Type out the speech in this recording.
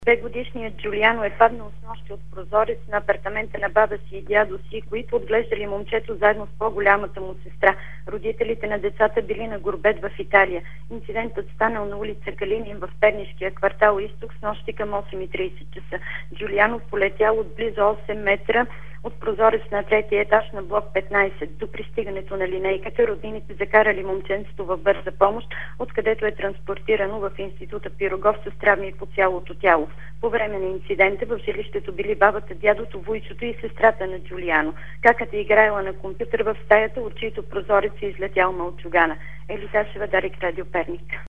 Двегодишният Джулиано е паднал снощи от прозорец на апартамента на баба си и дядо си, които отглеждали момчето заедно с по-голямата му сестра. Родителите на децата били на гурбет в Италия. Инцидентът станал на улица Калинин в пернишкия квартал Изток снощи към 8:30 часа. Джулиано полетял от близо 8 метра от прозорец на третия етаж на блок 15. До пристигането на линейката роднините закарали момченцето в бърза помощ, откъдето е транспортирано в института Пирогов с травми по цялото тяло. По време на инцидента в жилището били бабата, дядото, вуйчото и сестрата на Джулиано. Каката играела на компютър в стаята, от чието прозорец е излетял мълчугана. Елиташева, Дарик, Радио Перник.